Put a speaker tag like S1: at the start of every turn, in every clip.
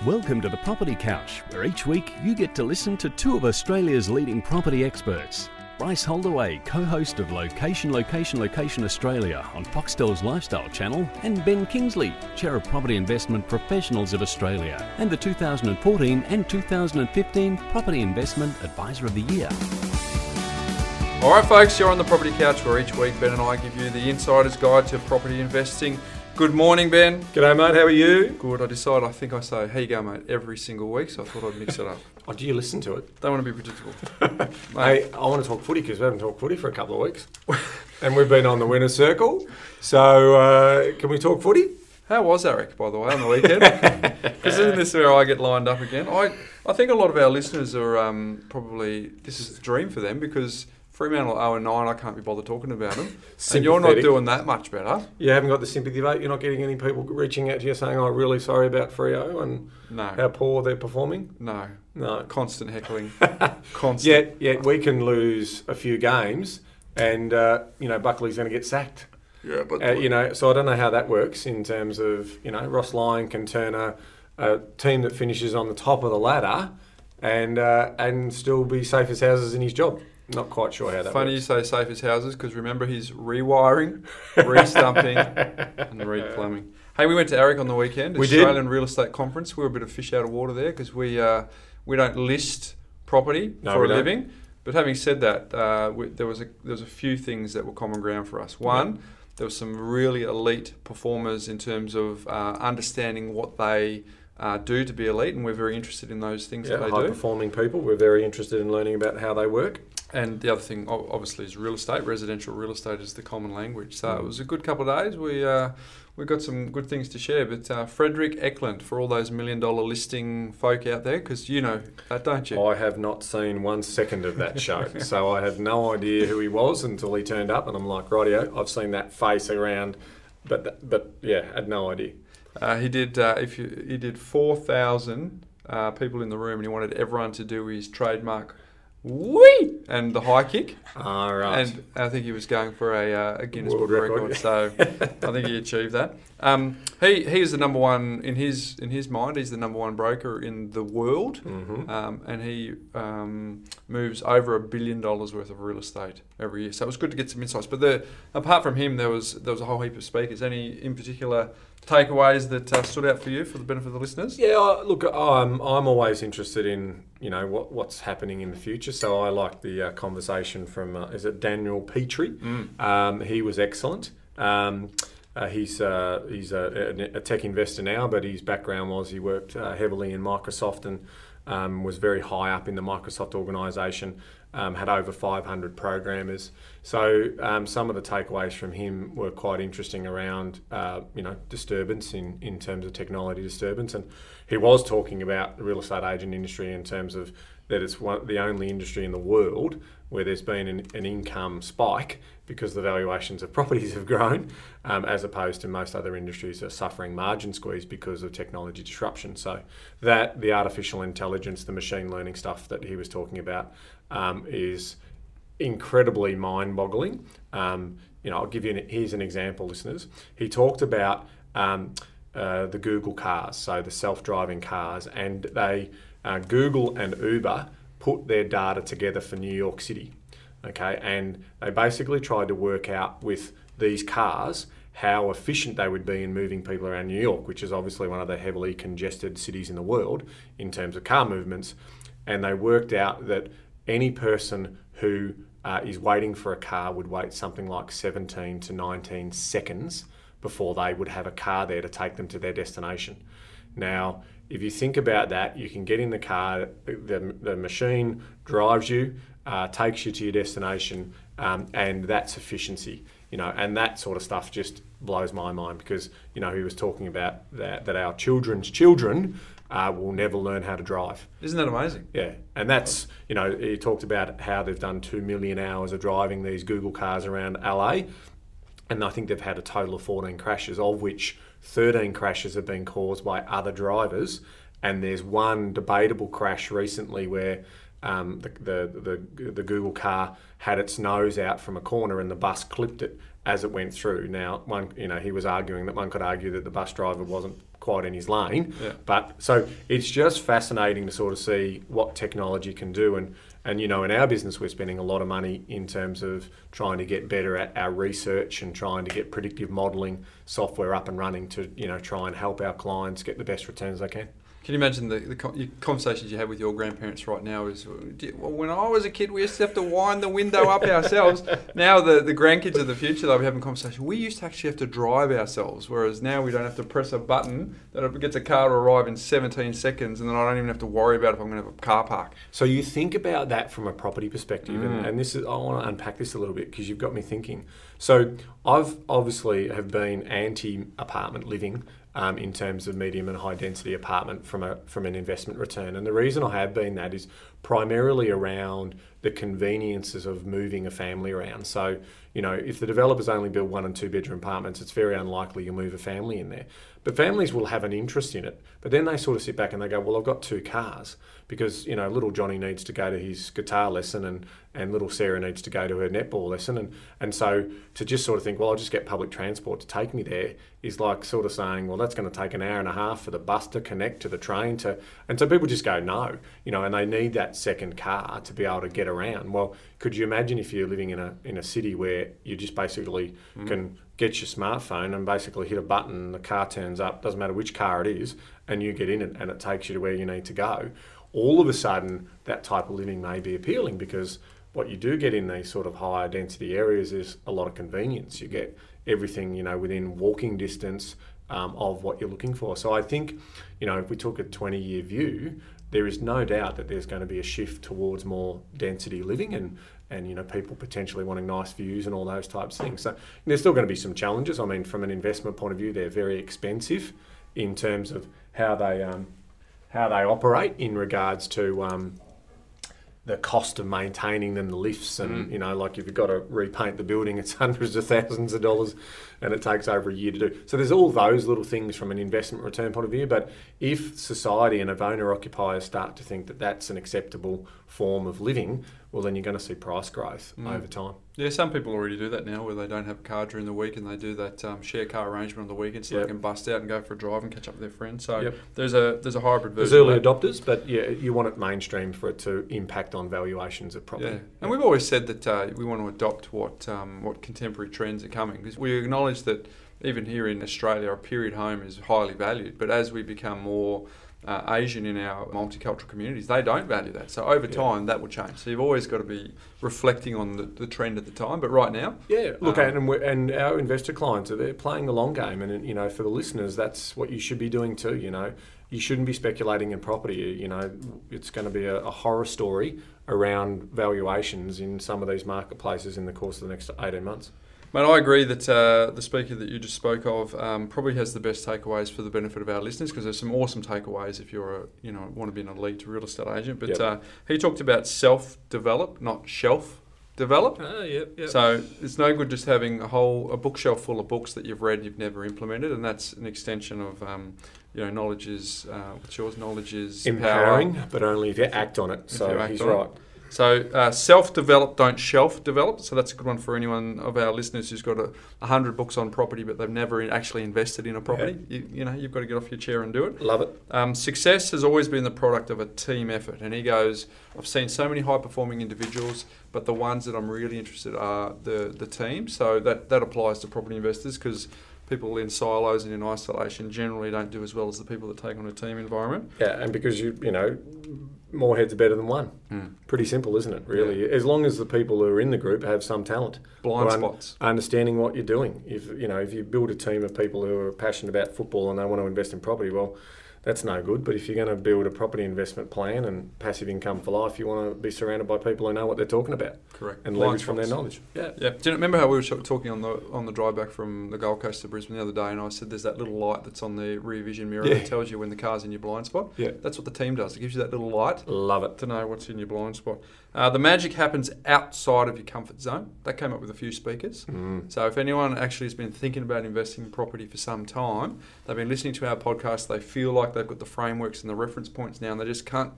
S1: Welcome to the Property Couch, where each week you get to listen to two of Australia's leading property experts. Bryce Holdaway, co-host of Location Australia on Foxtel's Lifestyle Channel, and Ben Kingsley, Chair of Property Investment Professionals of Australia, and the 2014 and 2015 Property Investment Advisor of the Year.
S2: All right, folks, you're on the Property Couch, where each week Ben and I give you the insider's guide to property investing. Good morning, Ben.
S3: G'day, mate. How are you?
S2: Good. I think I say, how you go, mate, every single week, so I thought I'd mix it up.
S3: Oh, do you listen to it?
S2: Don't want to be predictable.
S3: Hey, I want to talk footy because we haven't talked footy for a couple of weeks. And we've been on the winner's circle. So, can we talk footy?
S2: How was Eric, by the way, on the weekend? Because isn't this where I get lined up again? I think a lot of our listeners are probably, this is a dream for them because Fremantle 0-9, I can't be bothered talking about them. And you're not doing that much better.
S3: You haven't got the sympathy vote? You're not getting any people reaching out to you saying, I'm really sorry about Freo and how poor they're performing?
S2: No. Constant heckling.
S3: Yet we can lose a few games and, Buckley's going to get sacked.
S2: Yeah, but...
S3: so I don't know how that works in terms of, Ross Lyon can turn a team that finishes on the top of the ladder and still be safe as houses in his job. Not quite sure how that works.
S2: Funny you say safe as houses because remember he's rewiring, re-stumping and re-plumbing. Hey, we went to Eric on the weekend, Australian Real Estate Conference. We were a bit of fish out of water there because we don't list property for a living. But having said that, there was a few things that were common ground for us. One, there were some really elite performers in terms of understanding what they do to be elite, and we're very interested in those things that they do.
S3: High-performing people. We're very interested in learning about how they work.
S2: And the other thing, obviously, is real estate. Residential real estate is the common language. So it was a good couple of days. We got some good things to share. But Frederick Eklund, for all those $1 million listing folk out there, because you know that, don't you?
S3: I have not seen 1 second of that show. So I have no idea who he was until he turned up. And I'm like, rightio, I've seen that face around. But yeah, had no idea.
S2: He did 4,000 people in the room, and he wanted everyone to do his trademark whee and the high kick.
S3: Right.
S2: And I think he was going for a Guinness Book record. So I think he achieved that. He is the number one in his mind. He's the number one broker in the world, and he moves over $1 billion worth of real estate every year. So it was good to get some insights. But apart from him, there was a whole heap of speakers. Any in particular takeaways that stood out for you for the benefit of the listeners?
S3: Yeah, look, I'm always interested in what's happening in the future. So I like the conversation from is it Daniel Petrie? He was excellent. He's a tech investor now, but his background was he worked heavily in Microsoft and was very high up in the Microsoft organisation. Had over 500 programmers. So some of the takeaways from him were quite interesting around, disturbance in terms of technology disturbance. And he was talking about the real estate agent industry in terms of that it's the only industry in the world where there's been an income spike because the valuations of properties have grown, as opposed to most other industries are suffering margin squeeze because of technology disruption. So that the artificial intelligence, the machine learning stuff that he was talking about is incredibly mind-boggling. I'll give you here's an example, listeners. He talked about the Google cars, so the self-driving cars, and they Google and Uber put their data together for New York City, okay? And they basically tried to work out with these cars how efficient they would be in moving people around New York, which is obviously one of the heavily congested cities in the world in terms of car movements. And they worked out that any person who is waiting for a car would wait something like 17 to 19 seconds before they would have a car there to take them to their destination. Now, if you think about that, you can get in the car, the machine drives you, takes you to your destination, and that's efficiency. And that sort of stuff just blows my mind because, he was talking about that our children's children will never learn how to drive.
S2: Isn't that amazing?
S3: Yeah. And that's, he talked about how they've done 2 million hours of driving these Google cars around LA. And I think they've had a total of 14 crashes, of which 13 crashes have been caused by other drivers. And there's one debatable crash recently where the Google car had its nose out from a corner and the bus clipped it as it went through. Now, he was arguing that one could argue that the bus driver wasn't quite in his lane.
S2: Yeah.
S3: But so it's just fascinating to sort of see what technology can do. And in our business, we're spending a lot of money in terms of trying to get better at our research and trying to get predictive modelling software up and running to, try and help our clients get the best returns they can.
S2: Can you imagine the conversations you have with your grandparents right now? When I was a kid, we used to have to wind the window up ourselves. Now the grandkids of the future, they'll be having a conversation. We used to actually have to drive ourselves, whereas now we don't have to press a button that gets a car to arrive in 17 seconds, and then I don't even have to worry about if I'm going to have a car park.
S3: So you think about that from a property perspective, and this is, I want to unpack this a little bit because you've got me thinking. So I've obviously have been anti-apartment living. In terms of medium and high density apartment from an investment return. And the reason I have been that is primarily around the conveniences of moving a family around. So, if the developers only build 1 and 2 bedroom apartments, it's very unlikely you'll move a family in there. But families will have an interest in it. But then they sort of sit back and they go, well, I've got 2 cars because, little Johnny needs to go to his guitar lesson and little Sarah needs to go to her netball lesson. And so to just sort of think, well, I'll just get public transport to take me there is like sort of saying, well, that's going to take an hour and a half for the bus to connect to the train and so people just go, no, and they need that second car to be able to get around. Well, could you imagine if you're living in a city where you just basically can get your smartphone and basically hit a button and the car turns up, doesn't matter which car it is, and you get in it and it takes you to where you need to go. All of a sudden, that type of living may be appealing because what you do get in these sort of higher density areas is a lot of convenience. You get everything, within walking distance of what you're looking for. So I think, if we took a 20-year view, there is no doubt that there's going to be a shift towards more density living and people potentially wanting nice views and all those types of things. So there's still going to be some challenges. I mean, from an investment point of view, they're very expensive in terms of how they operate in regards to the cost of maintaining them, the lifts, and like if you've got to repaint the building, it's hundreds of thousands of dollars, and it takes over a year to do. So there's all those little things from an investment return point of view. But if society and if owner-occupiers start to think that that's an acceptable form of living, well, then you're going to see price growth over time.
S2: Yeah, some people already do that now where they don't have a car during the week and they do that share car arrangement on the weekend so they can bust out and go for a drive and catch up with their friends. So there's a hybrid version.
S3: There's early adopters, but you want it mainstream for it to impact on valuations of property.
S2: Yeah. And we've always said that we want to adopt what contemporary trends are coming because we acknowledge that even here in Australia, a period home is highly valued. But as we become more Asian in our multicultural communities, they don't value that. So over time, that will change. So you've always got to be reflecting on the trend at the time. But right now,
S3: look, and our investor clients they're playing the long game, and for the listeners, that's what you should be doing too. You shouldn't be speculating in property. It's going to be a horror story around valuations in some of these marketplaces in the course of the next 18 months.
S2: Mate, I agree that the speaker that you just spoke of probably has the best takeaways for the benefit of our listeners because there's some awesome takeaways if you're want to be an elite real estate agent. But he talked about self-develop, not shelf-develop. So it's no good just having a bookshelf full of books that you've read and you've never implemented, and that's an extension of knowledge is what's yours? Knowledge is
S3: empowering,
S2: power.
S3: But only if you act on it. So he's right.
S2: So self-develop, don't shelf-develop. So that's a good one for anyone of our listeners who's got 100 books on property but they've never actually invested in a property. Yeah. You've got to get off your chair and do it.
S3: Love it.
S2: Success has always been the product of a team effort. And he goes, I've seen so many high-performing individuals, but the ones that I'm really interested in are the team. So that applies to property investors because people in silos and in isolation generally don't do as well as the people that take on a team environment.
S3: Yeah, and because more heads are better than one. Pretty simple, isn't it, really? Yeah. As long as the people who are in the group have some talent.
S2: Blind spots.
S3: Understanding what you're doing. If you build a team of people who are passionate about football and they want to invest in property, well, that's no good. But if you're going to build a property investment plan and passive income for life, you want to be surrounded by people who know what they're talking about.
S2: Correct.
S3: And leverage from their knowledge.
S2: Yeah. Do you remember how we were talking on the drive back from the Gold Coast to Brisbane the other day, and I said there's that little light that's on the rear vision mirror that tells you when the car's in your blind spot? Yeah. That's what the team does. It gives you that little light.
S3: Love it.
S2: To know what's in your blind spot. The magic happens outside of your comfort zone. That came up with a few speakers. So if anyone actually has been thinking about investing in property for some time, they've been listening to our podcast, they feel like they've got the frameworks and the reference points now, and they just can't,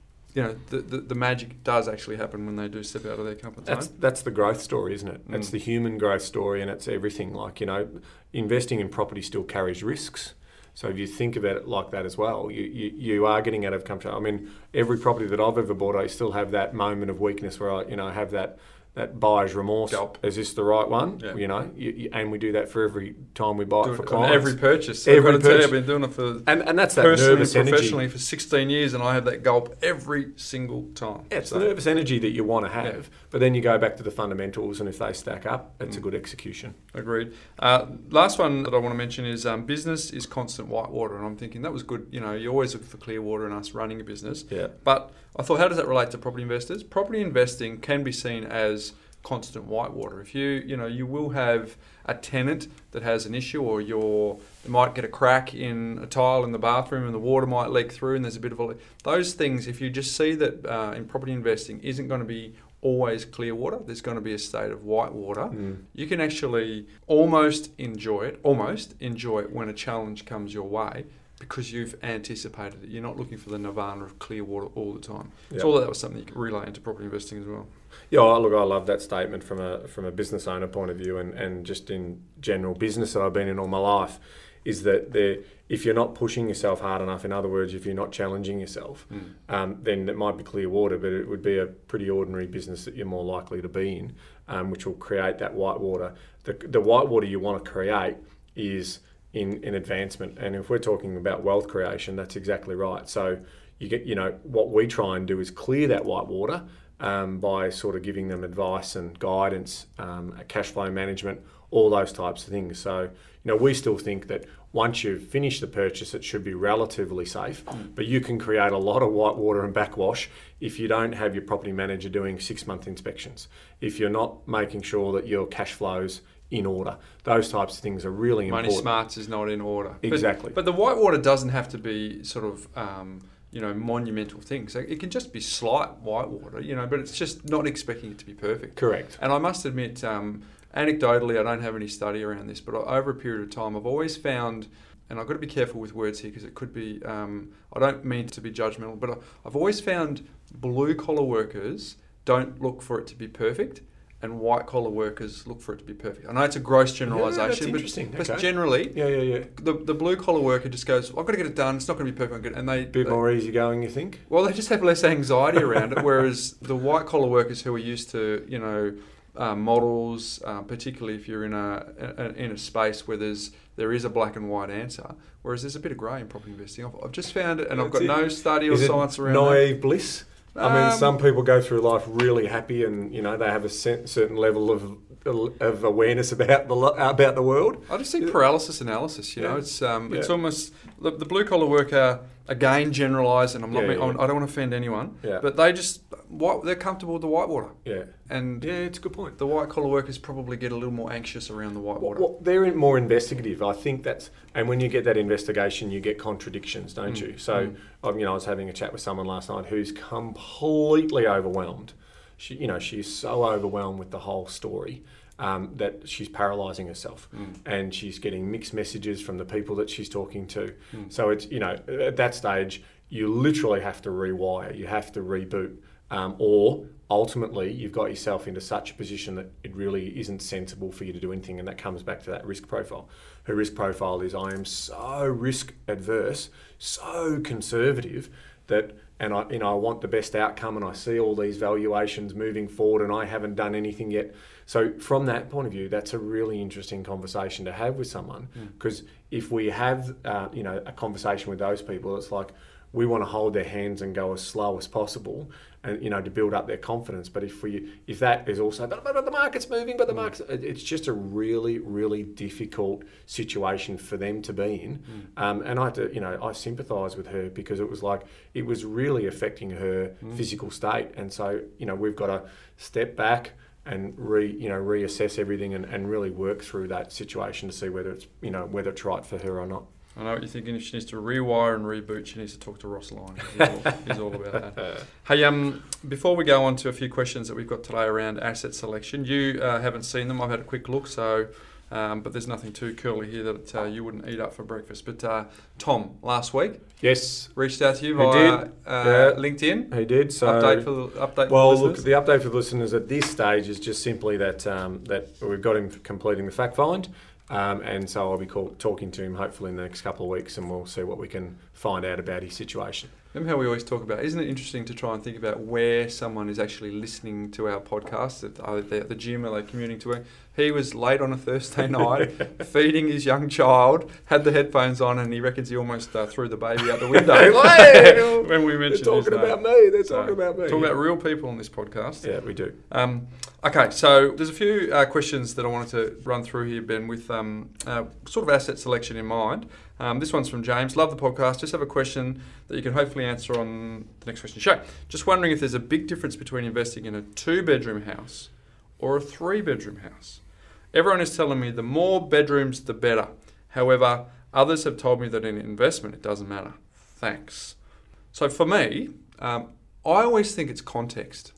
S2: the magic does actually happen when they do step out of their comfort zone.
S3: That's the growth story, isn't it? It's the human growth story, and it's everything. Investing in property still carries risks. So if you think about it like that as well, you are getting out of comfort. I mean, every property that I've ever bought, I still have that moment of weakness where I have that buyer's remorse.
S2: Gulp.
S3: Is this the right one?
S2: Yeah.
S3: And we do that for every time we buy it for clients.
S2: Every purchase.
S3: Every
S2: I've got to tell you,
S3: purchase.
S2: I've been doing it for
S3: And that's that
S2: personally
S3: nervous
S2: and
S3: energy.
S2: professionally for 16 years, and I have that gulp every single time.
S3: Yeah, it's the nervous energy that you want to have,
S2: Yeah.
S3: but then you go back to the fundamentals, and if they stack up, it's a good execution.
S2: Agreed. Last one that I want to mention is business is constant whitewater, and I'm thinking that was good. You always look for clear water in us running a business.
S3: Yeah.
S2: But I thought, how does that relate to property investors? Property investing can be seen as constant whitewater. If you will have a tenant that has an issue, or you might get a crack in a tile in the bathroom and the water might leak through and there's a bit of those things. If you just see that in property investing isn't going to be always clear water, there's going to be a state of white water. You can actually almost enjoy it when a challenge comes your way, because you've anticipated it. You're not looking for the nirvana of clear water all the time.
S3: Yep.
S2: So all that was something you could relay into property investing as well.
S3: Yeah, look, I love that statement from a business owner point of view, and just in general business that I've been in all my life, is that if you're not pushing yourself hard enough, in other words, if you're not challenging yourself, then it might be clear water, but it would be a pretty ordinary business that you're more likely to be in, which will create that white water. The white water you want to create is in advancement, and if we're talking about wealth creation, that's exactly right. So you get, what we try and do is clear that white water by sort of giving them advice and guidance, cash flow management, all those types of things. So we still think that once you've finished the purchase, it should be relatively safe, but you can create a lot of white water and backwash if you don't have your property manager doing 6-month inspections, if you're not making sure that your cash flows in order. Those types of things are really important.
S2: Money smarts is not in order.
S3: Exactly.
S2: But the white water doesn't have to be sort of, monumental things. It can just be slight white water, but it's just not expecting it to be perfect.
S3: Correct.
S2: And I must admit, anecdotally, I don't have any study around this, but over a period of time, I've always found, and I've got to be careful with words here because it could be, I don't mean to be judgmental, but I've always found blue-collar workers don't look for it to be perfect, and white-collar workers look for it to be perfect. I know it's a gross generalisation, but generally, the blue-collar worker just goes, I've got to get it done, it's not going to be perfect, and they...
S3: Bit more easygoing, you think?
S2: Well, they just have less anxiety around it, whereas the white-collar workers who are used to, models, particularly if you're in a space where there is a black and white answer, whereas there's a bit of grey in property investing. I've just found it, and I've got no study or science around it.
S3: Naive bliss? I mean, some people go through life really happy, and they have a certain level of awareness about the world.
S2: I just think paralysis analysis. It's almost the blue collar worker. Again, generalise, and I don't want to offend anyone. Yeah. But they're comfortable with the white water.
S3: Yeah.
S2: And
S3: it's a good point.
S2: The white collar workers probably get a little more anxious around the white water.
S3: Well, they're more investigative. I think and when you get that investigation, you get contradictions, don't you? So, I was having a chat with someone last night who's completely overwhelmed. She's so overwhelmed with the whole story. That she's paralysing herself, and she's getting mixed messages from the people that she's talking to. So it's, at that stage, you literally have to rewire, you have to reboot, or ultimately you've got yourself into such a position that it really isn't sensible for you to do anything, and that comes back to that risk profile. Her risk profile is, I am so risk adverse, so conservative that, and I want the best outcome, and I see all these valuations moving forward, and I haven't done anything yet. So from that point of view, that's a really interesting conversation to have with someone, because if we have a conversation with those people, it's like we want to hold their hands and go as slow as possible, and to build up their confidence. But if that is also, but the market's moving, but the market's, it's just a really, really difficult situation for them to be in. And I had to, I sympathise with her, because it was like it was really affecting her physical state, and so we've got to step back and reassess everything and really work through that situation to see whether it's right for her or not.
S2: I know what you're thinking. If she needs to rewire and reboot, she needs to talk to Ross Lyon. He's all about that. Hey, before we go on to a few questions that we've got today around asset selection, you haven't seen them. I've had a quick look, so but there's nothing too curly here that you wouldn't eat up for breakfast. But Tom, last week,
S3: yes,
S2: reached out to you via LinkedIn.
S3: He did. So
S2: update for the listeners.
S3: Look, the update for the listeners at this stage is just simply that that we've got him completing the fact find. And so I'll be talking to him hopefully in the next couple of weeks, and we'll see what we can find out about his situation.
S2: Remember how we always talk about, isn't it interesting to try and think about where someone is actually listening to our podcast? Are they at the gym? Are they commuting to work? He was late on a Thursday night, feeding his young child, had the headphones on, and he reckons he almost threw the baby out the window. When we mentioned
S3: They're talking about me. They're talking about me.
S2: Talking about real people on this podcast.
S3: Yeah, we do.
S2: Okay, so there's a few questions that I wanted to run through here, Ben, with sort of asset selection in mind. This one's from James. Love the podcast. Just have a question that you can hopefully answer on the next question show. Just wondering if there's a big difference between investing in a 2-bedroom house or a 3-bedroom house. Everyone is telling me the more bedrooms, the better. However, others have told me that in investment, it doesn't matter. Thanks. So for me, I always think it's context.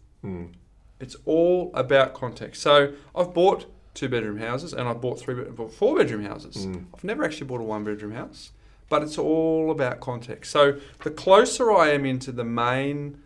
S2: It's all about context. So I've bought 2-bedroom houses and I've bought 4-bedroom houses. I've never actually bought a 1-bedroom house, but it's all about context. So the closer I am into the main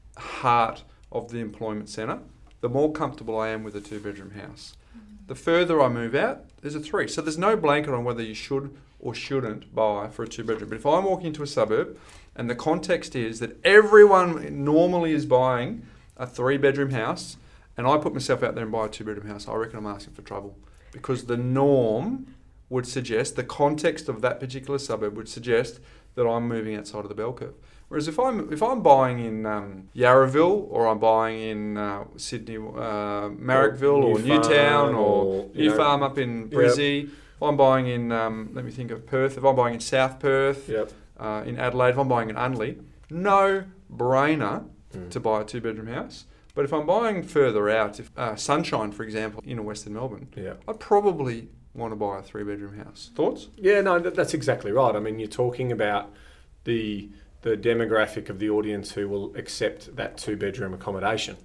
S2: heart of the employment centre, the more comfortable I am with a 2-bedroom house. The further I move out, there's a 3. So there's no blanket on whether you should or shouldn't buy for a 2-bedroom. But if I'm walking into a suburb and the context is that everyone normally is buying a 3-bedroom house, and I put myself out there and buy a 2-bedroom house, I reckon I'm asking for trouble. Because the norm would suggest, the context of that particular suburb would suggest that I'm moving outside of the bell curve. Whereas if I'm buying in Yarraville, or I'm buying in Sydney, Marrickville, or Newtown, or New Farm up in Brizzy, if I'm buying in, let me think of Perth, if I'm buying in South Perth, in Adelaide, if I'm buying in Unley, no brainer to buy a 2-bedroom house. But if I'm buying further out, if Sunshine, for example, in Western Melbourne, I'd probably want to buy a 3-bedroom house. Thoughts?
S3: Yeah, no, that's exactly right. I mean, you're talking about the demographic of the audience who will accept that 2-bedroom accommodation.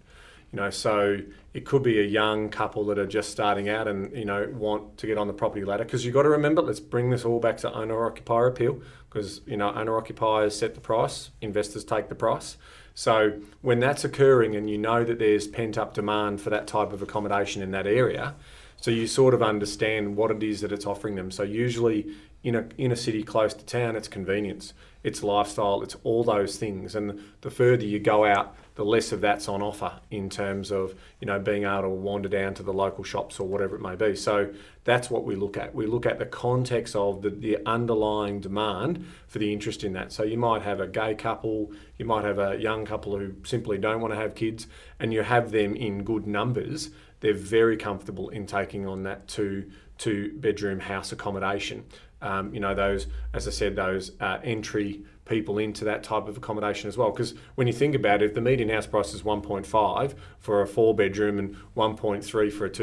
S3: So it could be a young couple that are just starting out and, want to get on the property ladder. Because you've got to remember, let's bring this all back to owner-occupier appeal. Because, owner-occupiers set the price, investors take the price. So when that's occurring and you know that there's pent-up demand for that type of accommodation in that area, so you sort of understand what it is that it's offering them. So usually in a city close to town, it's convenience, it's lifestyle, it's all those things. And the further you go out, the less of that's on offer in terms of, being able to wander down to the local shops or whatever it may be. So that's what we look at. We look at the context of the underlying demand for the interest in that. So you might have a gay couple, you might have a young couple who simply don't want to have kids, and you have them in good numbers. They're very comfortable in taking on that two-bedroom house accommodation. Those, as I said, those entry people into that type of accommodation as well. Because when you think about it, if the median house price is 1.5 for a 4-bedroom and 1.3 for a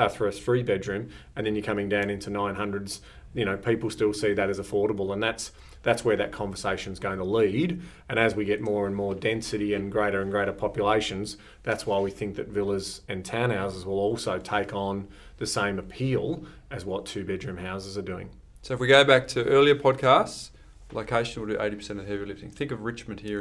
S3: 3-bedroom, and then you're coming down into 900s, people still see that as affordable, and that's where that conversation is going to lead. And as we get more and more density and greater populations, that's why we think that villas and townhouses will also take on the same appeal as what 2-bedroom houses are doing.
S2: So if we go back to earlier podcasts, location will do 80% of the heavy lifting. Think of Richmond here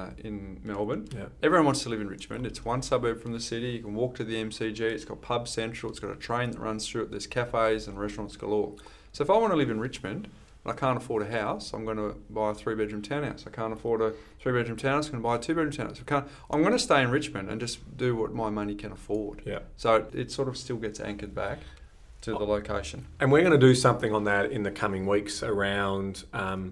S2: in Melbourne.
S3: Yeah.
S2: Everyone wants to live in Richmond. It's one suburb from the city. You can walk to the MCG. It's got pub central. It's got a train that runs through it. There's cafes and restaurants galore. So if I want to live in Richmond and I can't afford a house, I'm going to buy a 3-bedroom townhouse. I can't afford a 3-bedroom townhouse, I'm going to buy a 2-bedroom townhouse. I'm going to stay in Richmond and just do what my money can afford.
S3: Yeah.
S2: So it sort of still gets anchored back to the location.
S3: And we're going to do something on that in the coming weeks around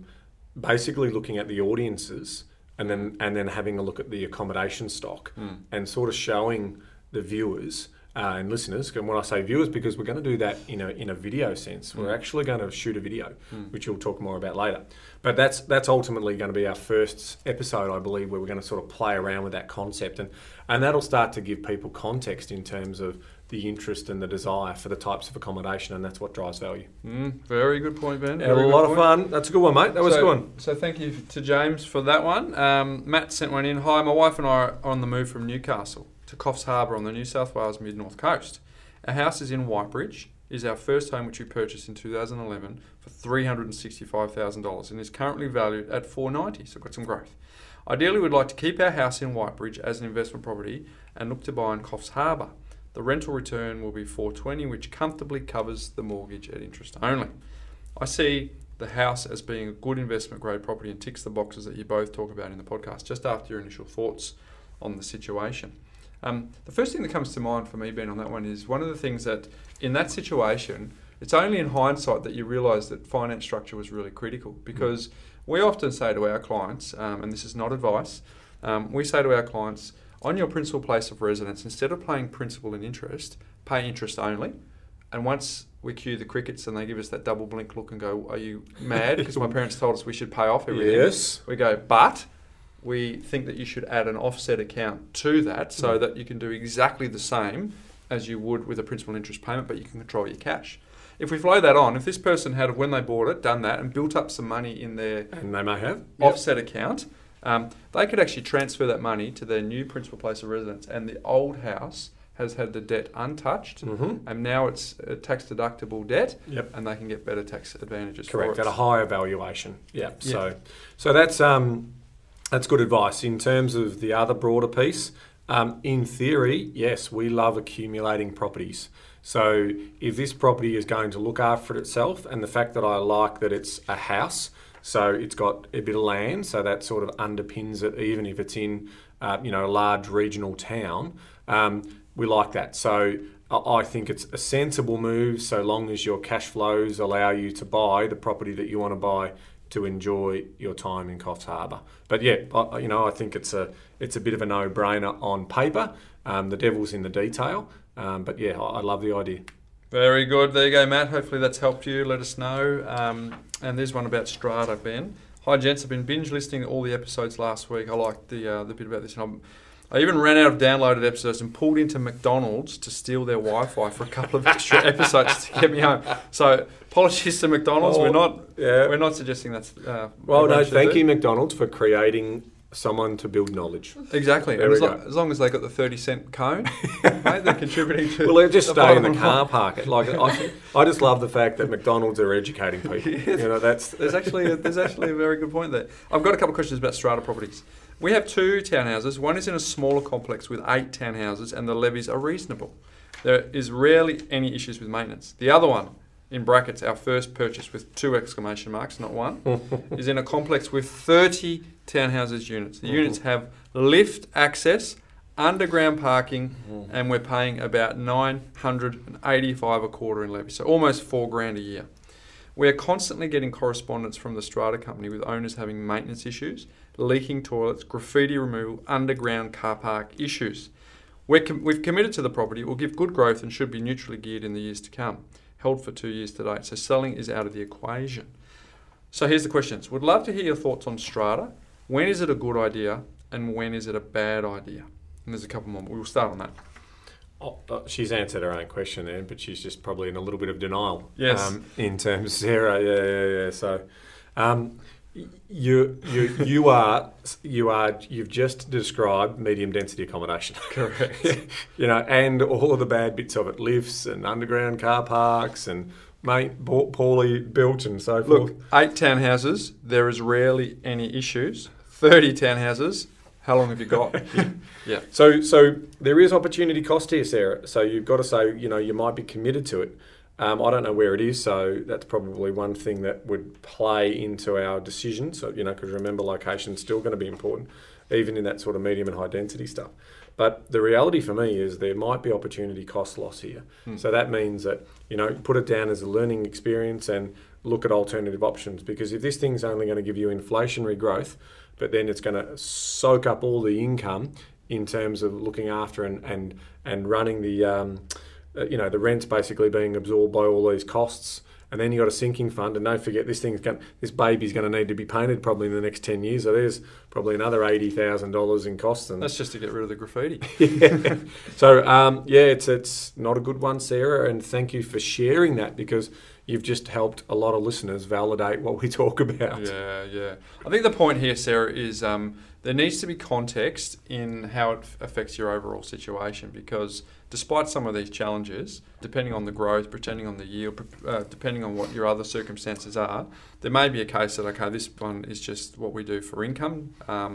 S3: basically looking at the audiences and then having a look at the accommodation stock and sort of showing the viewers and listeners. And when I say viewers, because we're going to do that in a video sense. We're actually going to shoot a video, which we'll talk more about later. But that's ultimately going to be our first episode, I believe, where we're going to sort of play around with that concept. And that'll start to give people context in terms of the interest and the desire for the types of accommodation, and that's what drives value.
S2: Very good point, Ben.
S3: Had a lot of fun. That's a good one, mate. That was a good one.
S2: So thank you to James for that one. Matt sent one in. Hi, my wife and I are on the move from Newcastle to Coffs Harbour on the New South Wales mid-north coast. Our house is in Whitebridge. It is our first home which we purchased in 2011 for $365,000 and is currently valued at $490,000, so got some growth. Ideally, we'd like to keep our house in Whitebridge as an investment property and look to buy in Coffs Harbour. The rental return will be $420, which comfortably covers the mortgage at interest only. I see the house as being a good investment grade property and ticks the boxes that you both talk about in the podcast, just after your initial thoughts on the situation. The first thing that comes to mind for me, Ben, on that one is one of the things that in that situation, it's only in hindsight that you realise that finance structure was really critical, because we often say to our clients, and this is not advice, we say to our clients, on your principal place of residence, instead of paying principal and interest, pay interest only. And once we cue the crickets and they give us that double blink look and go, are you mad? Because my parents told us we should pay off everything.
S3: Yes.
S2: We go, but we think that you should add an offset account to that so that you can do exactly the same as you would with a principal and interest payment, but you can control your cash. If we flow that on, if this person had, when they bought it, done that and built up some money in their
S3: and they may have
S2: offset account, they could actually transfer that money to their new principal place of residence, and the old house has had the debt untouched, and now it's a tax deductible debt, and they can get better tax advantages.
S3: Correct,
S2: for it.
S3: At a higher valuation. So that's good advice. In terms of the other broader piece, in theory, yes, we love accumulating properties. So if this property is going to look after itself, and the fact that I like that it's a house, so it's got a bit of land, so that sort of underpins it, even if it's in a large regional town. We like that. So I think it's a sensible move so long as your cash flows allow you to buy the property that you want to buy to enjoy your time in Coffs Harbour. But yeah, I think it's a bit of a no-brainer on paper. The devil's in the detail. But yeah, I love the idea.
S2: Very good. There you go, Matt. Hopefully that's helped you. Let us know. And there's one about Strata, Ben. Hi, gents. I've been binge listening to all the episodes last week. I liked the bit about this. And I even ran out of downloaded episodes and pulled into McDonald's to steal their Wi-Fi for a couple of extra episodes to get me home. So apologies to McDonald's. We're not suggesting that's.
S3: Thank you, McDonald's, for creating someone to build knowledge.
S2: Exactly. And as long as they got the 30-cent cone, mate, they're contributing to.
S3: Well, they just stay in the car park. I just love the fact that McDonald's are educating people.
S2: There's actually a very good point there. I've got a couple of questions about strata properties. We have 2 townhouses. One is in a smaller complex with 8 townhouses, and the levies are reasonable. There is rarely any issues with maintenance. The other one, in brackets, our first purchase with 2 exclamation marks, not 1, is in a complex with 30 townhouses units. The units have lift access, underground parking, and we're paying about $985 a quarter in levy, so almost $4,000 a year. We're constantly getting correspondence from the strata company with owners having maintenance issues, leaking toilets, graffiti removal, underground car park issues. We've committed to the property. It will give good growth and should be neutrally geared in the years to come. Held for 2 years to date, so selling is out of the equation. So here's the questions. Would love to hear your thoughts on strata. When is it a good idea and when is it a bad idea? And there's a couple more. We'll start on that.
S3: She's answered her own question there, but she's just probably in a little bit of denial.
S2: Yes.
S3: In terms of Sarah, yeah. So, you've just described medium density accommodation.
S2: Correct.
S3: And all of the bad bits of it, lifts and underground car parks and poorly built and so forth.
S2: Look, 8 townhouses, there is rarely any issues. 30 townhouses, how long have you got? Yeah.
S3: So there is opportunity cost here, Sarah. So you've got to say, you might be committed to it. I don't know where it is, so that's probably one thing that would play into our decision. So, because remember, location's still going to be important, even in that sort of medium and high density stuff. But the reality for me is there might be opportunity cost loss here. So that means that, put it down as a learning experience and look at alternative options. Because if this thing's only going to give you inflationary growth, but then it's going to soak up all the income in terms of looking after and running the the rent's basically being absorbed by all these costs, and then you got a sinking fund, and don't forget this baby's going to need to be painted probably in the next 10 years, so there's probably another $80,000 in costs. And
S2: that's just to get rid of the graffiti.
S3: Yeah. So it's not a good one, Sarah, and thank you for sharing that, because you've just helped a lot of listeners validate what we talk about.
S2: Yeah. I think the point here, Sarah, is there needs to be context in how it affects your overall situation, because despite some of these challenges, depending on the growth, depending on the yield, depending on what your other circumstances are, there may be a case that, okay, this one is just what we do for income,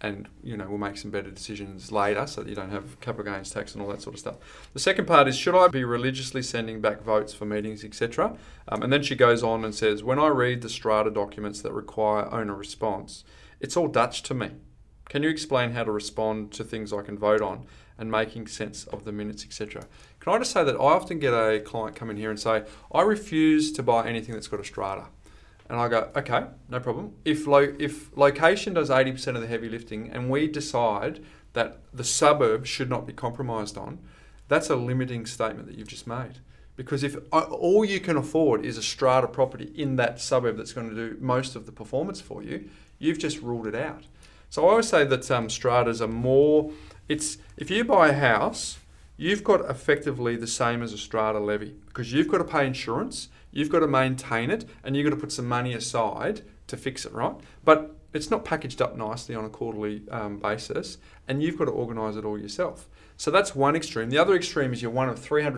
S2: and we'll make some better decisions later so that you don't have capital gains tax and all that sort of stuff. The second part is, should I be religiously sending back votes for meetings, etc.? And then she goes on and says, when I read the strata documents that require owner response, it's all Dutch to me. Can you explain how to respond to things I can vote on and making sense of the minutes, etc.? Can I just say that I often get a client come in here and say, I refuse to buy anything that's got a strata. And I go, okay, no problem. If location does 80% of the heavy lifting and we decide that the suburb should not be compromised on, that's a limiting statement that you've just made. Because if all you can afford is a strata property in that suburb that's going to do most of the performance for you, you've just ruled it out. So I always say that stratas are more, if you buy a house, you've got effectively the same as a strata levy, because you've got to pay insurance, you've got to maintain it, and you've got to put some money aside to fix it, right? But it's not packaged up nicely on a quarterly basis, and you've got to organise it all yourself. So that's one extreme. The other extreme is you're one of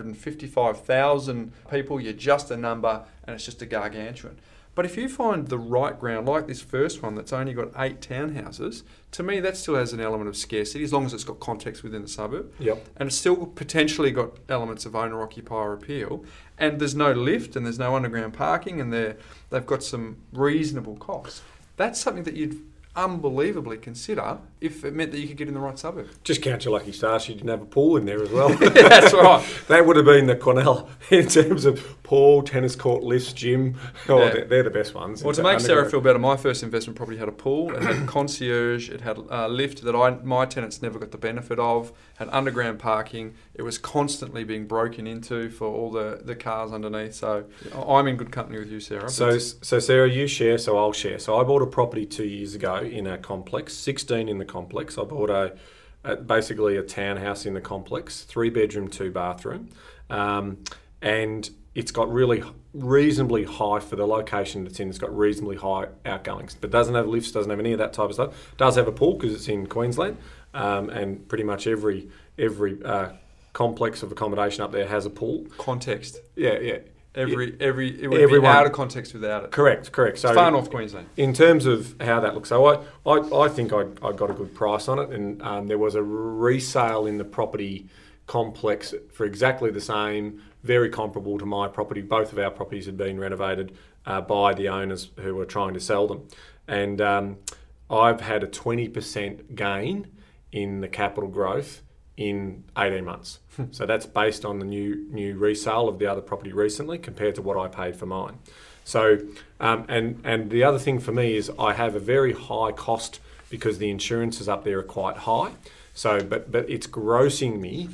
S2: 355,000 people, you're just a number, and it's just a gargantuan. But if you find the right ground, like this first one that's only got 8 townhouses, to me that still has an element of scarcity as long as it's got context within the suburb.
S3: Yep.
S2: And it's still potentially got elements of owner-occupier appeal. And there's no lift and there's no underground parking and they've got some reasonable costs. That's something that you'd unbelievably consider if it meant that you could get in the right suburb.
S3: Just count your lucky stars, you didn't have a pool in there as well.
S2: That's right.
S3: That would have been the Cornell in terms of pool, tennis court, lifts, gym. They're the best ones.
S2: Well, to make Sarah feel better, my first investment property had a pool, it had concierge, it had a lift that my tenants never got the benefit of, had underground parking, it was constantly being broken into for all the cars underneath. So I'm in good company with you, Sarah.
S3: So Sarah, you share, so I'll share. So I bought a property 2 years ago in a complex, 16 in the complex. I bought basically a townhouse in the complex, 3-bedroom, 2-bathroom, and it's got reasonably high, for the location it's in, it's got reasonably high outgoings, but doesn't have lifts, doesn't have any of that type of stuff. Does have a pool because it's in Queensland, and pretty much every complex of accommodation up there has a pool.
S2: Context.
S3: Yeah.
S2: It would be out of context without it.
S3: Correct. So
S2: it's far north Queensland.
S3: In terms of how that looks, so I think I got a good price on it, and there was a resale in the property complex for exactly the same, very comparable to my property. Both of our properties had been renovated by the owners who were trying to sell them, and I've had a 20% gain in the capital growth in 18 months. So that's based on the new resale of the other property recently compared to what I paid for mine. So, and the other thing for me is I have a very high cost because the insurances up there are quite high. So, but it's grossing me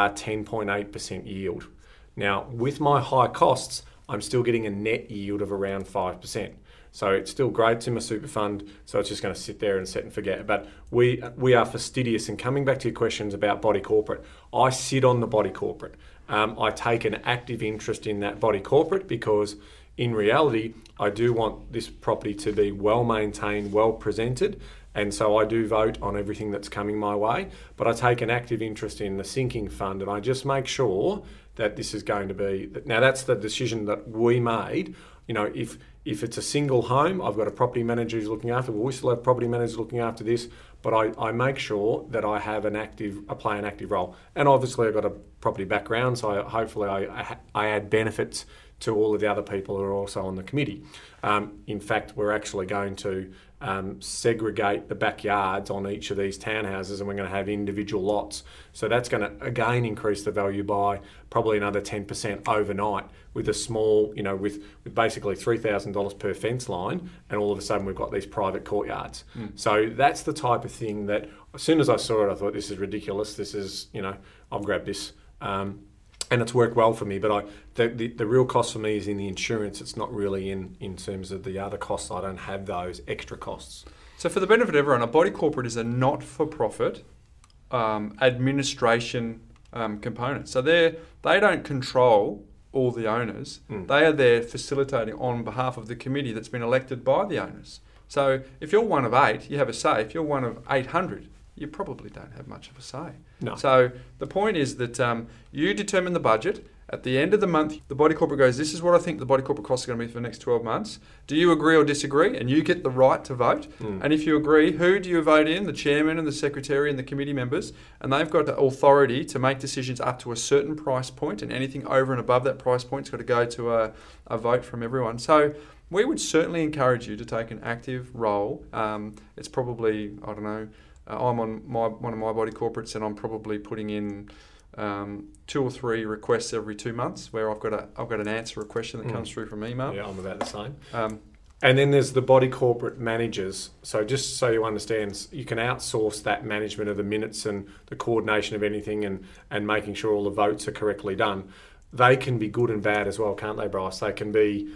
S3: 10.8% yield. Now, with my high costs, I'm still getting a net yield of around 5%. So it's still great. It's in my super fund, so it's just going to sit there and set and forget. But we are fastidious. And coming back to your questions about body corporate, I sit on the body corporate. I take an active interest in that body corporate because in reality, I do want this property to be well maintained, well presented. And so I do vote on everything that's coming my way. But I take an active interest in the sinking fund, and I just make sure that this is going to be... Now, that's the decision that we made. You know, if it's a single home, I've got a property manager who's looking after it. We still have property managers looking after this, but I make sure that I have I play an active role. And obviously I've got a property background, so hopefully I add benefits to all of the other people who are also on the committee. In fact, we're actually going to segregate the backyards on each of these townhouses, and we're going to have individual lots. So that's going to again increase the value by probably another 10% overnight with a small, with basically $3,000 per fence line, and all of a sudden we've got these private courtyards. So that's the type of thing that as soon as I saw it, I thought, this is ridiculous. This is, I've grabbed this. And it's worked well for me, but the real cost for me is in the insurance. It's not really in terms of the other costs. I don't have those extra costs.
S2: So for the benefit of everyone, a body corporate is a not-for-profit administration component. So they don't control all the owners. They are there facilitating on behalf of the committee that's been elected by the owners. So if you're one of 8, you have a say. If you're one of 800, you probably don't have much of a say.
S3: No.
S2: So the point is that you determine the budget. At the end of the month, the body corporate goes, this is what I think the body corporate costs are going to be for the next 12 months. Do you agree or disagree? And you get the right to vote. And if you agree, who do you vote in? The chairman and the secretary and the committee members. And they've got the authority to make decisions up to a certain price point, and anything over and above that price point's got to go to a vote from everyone. So we would certainly encourage you to take an active role. It's probably, I don't know, I'm on one of my body corporates, and I'm probably putting in 2 or 3 requests every 2 months where I've got an answer a question that comes through from email.
S3: Yeah, I'm about the same. And then there's the body corporate managers. So just so you understand, you can outsource that management of the minutes and the coordination of anything and making sure all the votes are correctly done. They can be good and bad as well, can't they, Bryce? They can be,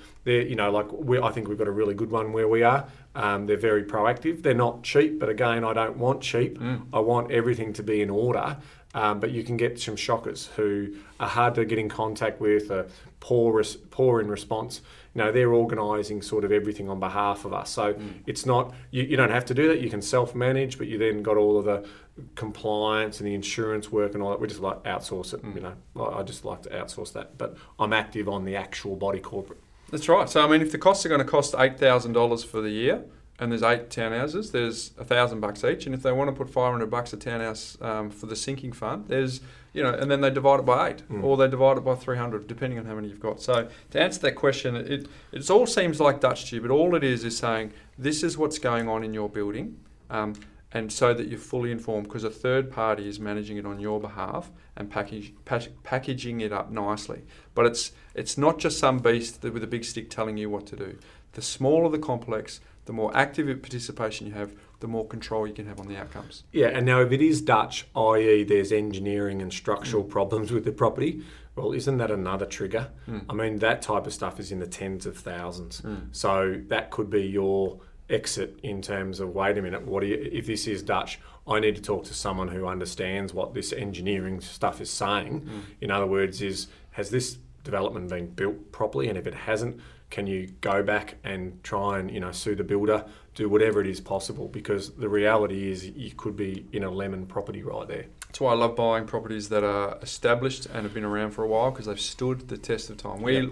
S3: I think we've got a really good one where we are. They're very proactive. They're not cheap, but again, I don't want cheap. I want everything to be in order. But you can get some shockers who are hard to get in contact with, poor in response. They're organising sort of everything on behalf of us. So it's not, you don't have to do that. You can self-manage, but you then got all of the compliance and the insurance work and all that. We just like outsource it, I just like to outsource that. But I'm active on the actual body corporate.
S2: That's right. So, I mean, if the costs are going to cost $8,000 for the year, and there's 8 townhouses, there's $1,000 each. And if they want to put $500 a townhouse for the sinking fund, there's, and then they divide it by 8 or they divide it by 300, depending on how many you've got. So to answer that question, it all seems like Dutch to you, but all it is saying this is what's going on in your building, and so that you're fully informed, because a third party is managing it on your behalf and packaging it up nicely. But it's not just some beast with a big stick telling you what to do. The smaller the complex, the more active participation you have, the more control you can have on the outcomes.
S3: Yeah, and now if it is Dutch, i.e. there's engineering and structural problems with the property, well, isn't that another trigger? I mean, that type of stuff is in the tens of thousands. So that could be your exit in terms of, wait a minute, if this is Dutch, I need to talk to someone who understands what this engineering stuff is saying. In other words, has this development been built properly? And if it hasn't, can you go back and try and sue the builder, do whatever it is possible? Because the reality is you could be in a lemon property right there.
S2: That's why I love buying properties that are established and have been around for a while, because they've stood the test of time. We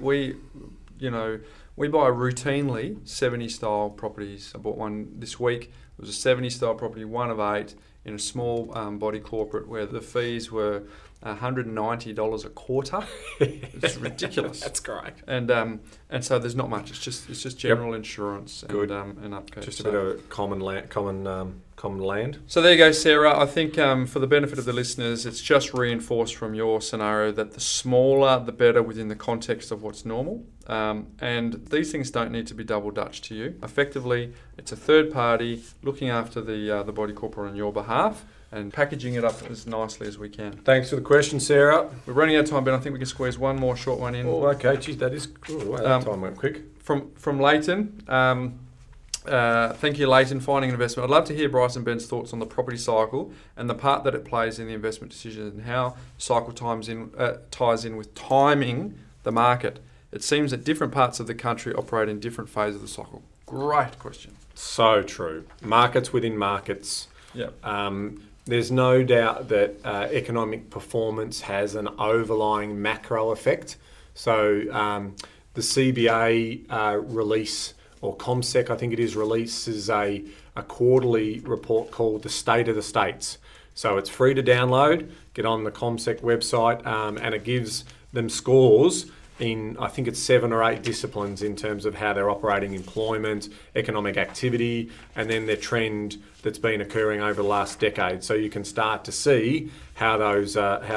S2: buy routinely 70 style properties. I bought one this week. It was a 70 style property, 1 of 8 in a small body corporate where the fees were $190 a quarter. It's ridiculous.
S3: That's great.
S2: And so there's not much. It's just general insurance and upkeep.
S3: Just a bit of common land.
S2: So there you go, Sarah. I think for the benefit of the listeners, it's just reinforced from your scenario that the smaller, the better within the context of what's normal. And these things don't need to be double Dutch to you. Effectively, it's a third party looking after the body corporate on your behalf and packaging it up as nicely as we can.
S3: Thanks for the question, Sarah.
S2: We're running out of time, Ben. I think we can squeeze one more short one in.
S3: Oh, okay. Geez, that is cool. Wow, that time went quick.
S2: From Leighton. Thank you, Leighton. Finding an investment. I'd love to hear Bryce and Ben's thoughts on the property cycle and the part that it plays in the investment decision, and how cycle ties in with timing the market. It seems that different parts of the country operate in different phases of the cycle. Great question.
S3: So true. Markets within markets.
S2: Yeah.
S3: There's no doubt that economic performance has an overlying macro effect. So the CBA release, or CommSec, I think it is, releases a quarterly report called the State of the States. So it's free to download. Get on the CommSec website, and it gives them scores in, I think it's 7 or 8 disciplines in terms of how they're operating: employment, economic activity, and then their trend that's been occurring over the last decade. So you can start to see how those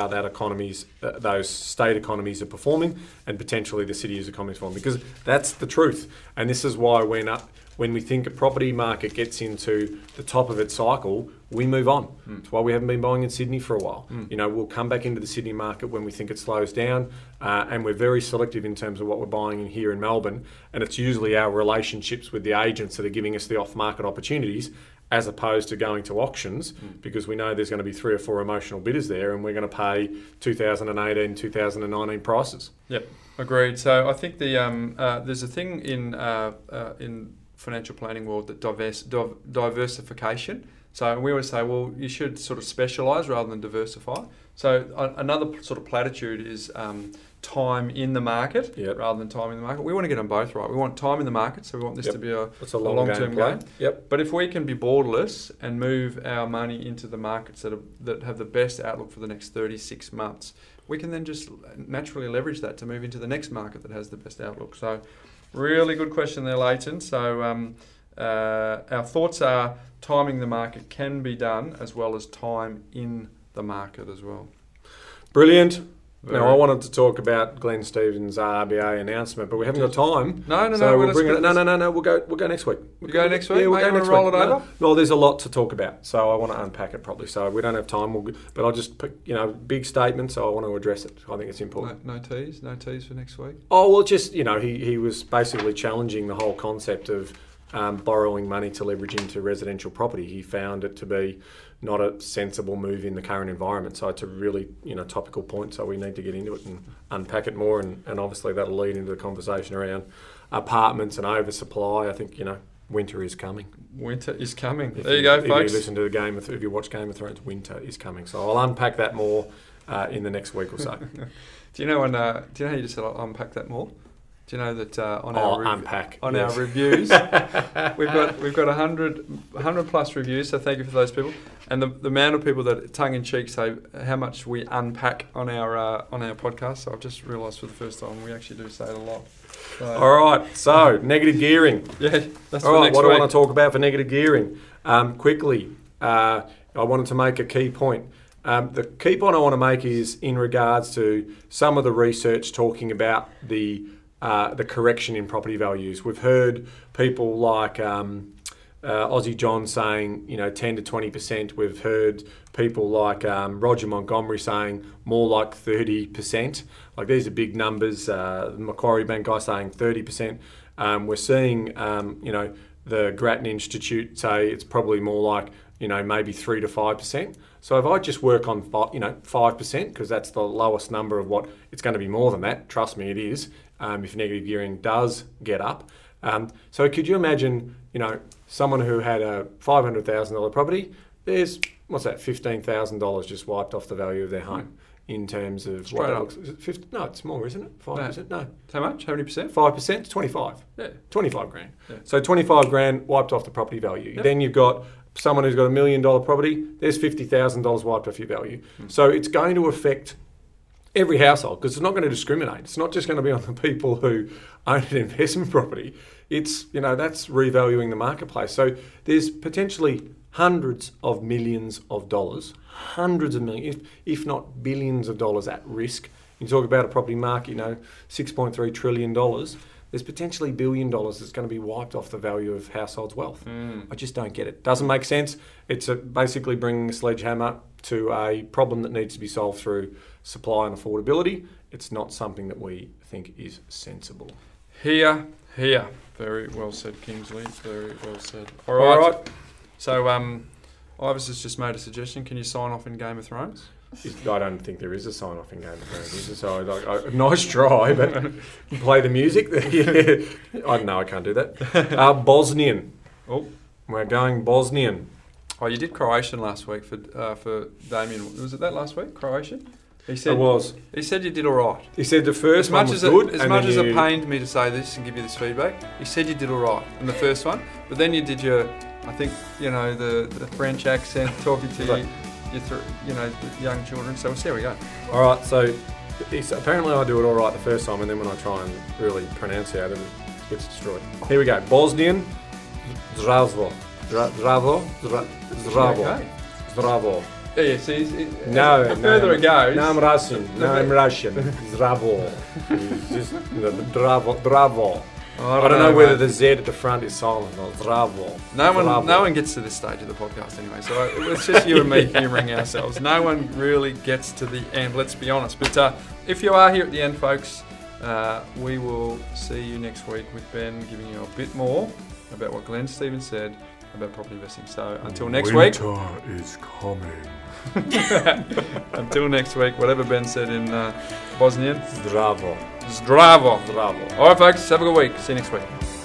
S3: state economies are performing, and potentially the city's economy is performing, because that's the truth. And this is why when we think a property market gets into the top of its cycle, we move on. That's why we haven't been buying in Sydney for a while. We'll come back into the Sydney market when we think it slows down, and we're very selective in terms of what we're buying in here in Melbourne. And it's usually our relationships with the agents that are giving us the off-market opportunities, as opposed to going to auctions, because we know there's going to be 3 or 4 emotional bidders there, and we're going to pay 2018, 2019 prices.
S2: Yep, agreed. So I think there's a thing in financial planning world that diversification. So we always say, well, you should sort of specialise rather than diversify. So another sort of platitude is time in the market rather than time in the market. We want to get them both right. We want time in the market, so we want this to be a long-term game.
S3: Yep.
S2: But if we can be borderless and move our money into the markets that have the best outlook for the next 36 months, we can then just naturally leverage that to move into the next market that has the best outlook. So really good question there, Leighton. So our thoughts are timing the market can be done as well as time in the market as well.
S3: Brilliant. Now, I wanted to talk about Glenn Stevens' RBA announcement, but we haven't got time.
S2: No.
S3: So we'll bring it. No. We'll go next week.
S2: We'll go next week.
S3: Yeah, we'll go next
S2: roll
S3: week.
S2: it over.
S3: Well, there's a lot to talk about, so I want to unpack it properly. So we don't have time. But I'll just pick, big statement. So I want to address it. I think it's important.
S2: No tease for next week.
S3: Oh well, just he was basically challenging the whole concept of borrowing money to leverage into residential property. He found it to be not a sensible move in the current environment. So it's a really topical point. So we need to get into it and unpack it more. And obviously that'll lead into the conversation around apartments and oversupply. I think winter is coming.
S2: Winter is coming. There you go, folks.
S3: If you listen to if you watch Game of Thrones, winter is coming. So I'll unpack that more in the next week or so.
S2: Do you know how you just said I'll unpack that more? Do you know that on our reviews, we've got 100 plus reviews, so thank you for those people. And the amount of people that tongue in cheek say how much we unpack on our podcast. So I've just realised for the first time we actually do say it a lot. So,
S3: all right, so negative gearing.
S2: Yeah, that's
S3: all right.
S2: Next
S3: what
S2: week.
S3: I want to talk about for negative gearing quickly. I wanted to make a key point. The key point I want to make is in regards to some of the research talking about the correction in property values. We've heard people like Aussie John saying 10 to 20%. We've heard people like Roger Montgomery saying more like 30%. Like these are big numbers. The Macquarie Bank guy saying 30%. We're seeing the Grattan Institute say it's probably more like maybe 3 to 5%. So if I just work on 5%, because that's the lowest number of what it's going to be more than that. Trust me, it is. If negative gearing does get up. So could you imagine, someone who had a $500,000 property, there's, $15,000 just wiped off the value of their home in terms of
S2: straight up.
S3: Is it 50? No, it's more, isn't it? 5%? No.
S2: How much? How many percent?
S3: 5%? It's 25.
S2: Yeah.
S3: 25 grand.
S2: Yeah.
S3: So 25 grand wiped off the property value. Yep. Then you've got someone who's got $1 million property, there's $50,000 wiped off your value. So it's going to affect every household because it's not going to discriminate. It's not just going to be on the people who own an investment property. It's, that's revaluing the marketplace. So there's potentially hundreds of millions of dollars, hundreds of millions, if not billions of dollars at risk. You talk about a property market, $6.3 trillion. There's potentially $1 billion that's going to be wiped off the value of households' wealth. I just don't get it. Doesn't make sense. It's basically bringing a sledgehammer to a problem that needs to be solved through supply and affordability. It's not something that we think is sensible.
S2: Here. Very well said, Kingsley. Very well said. All right. So, Ivis has just made a suggestion. Can you sign off in Game of Thrones?
S3: I don't think there is a sign off in Game of Thrones. So, nice try, but play the music. I don't know. I can't do that. Bosnian.
S2: Oh,
S3: we're going Bosnian.
S2: Oh, you did Croatian last week for Damien. Was it that last week? Croatian? He said
S3: it was.
S2: He said you did all right.
S3: He said the first one was good.
S2: As much as it pained me to say this and give you this feedback, he said you did all right in the first one. But then you did the French accent talking to the young children. So we'll see how we go.
S3: All right. So apparently I do it all right the first time, and then when I try and really pronunciate it, it gets destroyed. Here we go. Bosnian. Zdravo.
S2: Yeah, see,
S3: the
S2: further it goes.
S3: No, I'm Russian. Zdravo. Bravo. I don't know whether the Z at the front is silent or Zdravo.
S2: No one gets to this stage of the podcast anyway, so it's just you and me humouring ourselves. No one really gets to the end, let's be honest. But if you are here at the end, folks, we will see you next week with Ben giving you a bit more about what Glenn Stevens said about property investing. So until next week.
S3: Winter is coming.
S2: Until next week, whatever Ben said in Bosnian.
S3: Zdravo.
S2: All right, folks, have a good week. See you next week.